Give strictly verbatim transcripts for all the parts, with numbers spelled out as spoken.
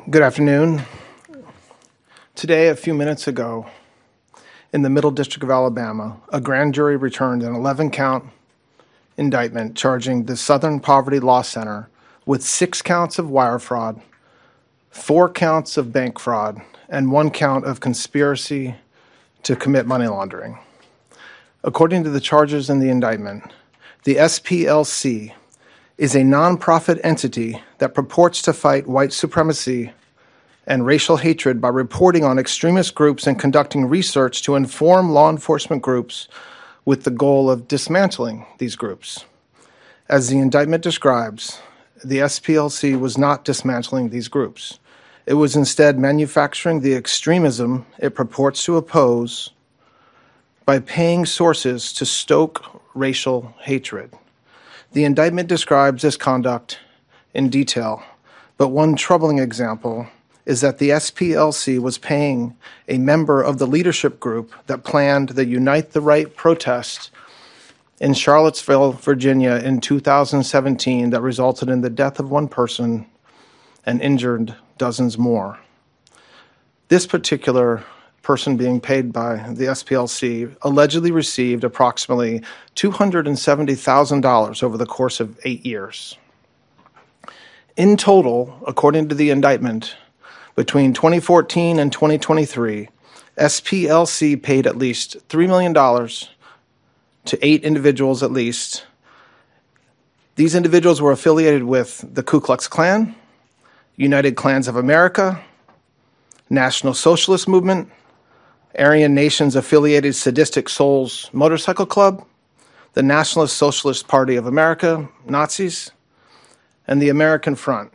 Good afternoon. Today, a few minutes ago, in the Middle District of Alabama, a grand jury returned an eleven-count indictment charging the Southern Poverty Law Center with six counts of wire fraud, four counts of bank fraud, and one count of conspiracy to commit money laundering. According to the charges in the indictment, the S P L C is a nonprofit entity that purports to fight white supremacy and racial hatred by reporting on extremist groups and conducting research to inform law enforcement groups with the goal of dismantling these groups. As the indictment describes, the S P L C was not dismantling these groups. It was instead manufacturing the extremism it purports to oppose by paying sources to stoke racial hatred. The indictment describes this conduct in detail, but one troubling example is that the S P L C was paying a member of the leadership group that planned the Unite the Right protest in Charlottesville, Virginia in two thousand seventeen that resulted in the death of one person and injured dozens more. This particular person being paid by the S P L C allegedly received approximately two hundred seventy thousand dollars over the course of eight years. In total, according to the indictment, between twenty fourteen and twenty twenty-three, S P L C paid at least three million dollars to eight individuals at least. These individuals were affiliated with the Ku Klux Klan, United Klans of America, National Socialist Movement, Aryan Nations Affiliated Sadistic Souls Motorcycle Club, the Nationalist Socialist Party of America, Nazis, and the American Front.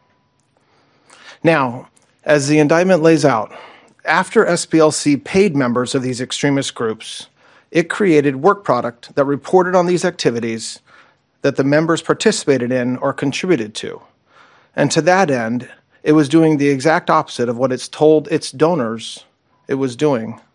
Now, as the indictment lays out, after S P L C paid members of these extremist groups, it created work product that reported on these activities that the members participated in or contributed to. And to that end, it was doing the exact opposite of what it's told its donors it was doing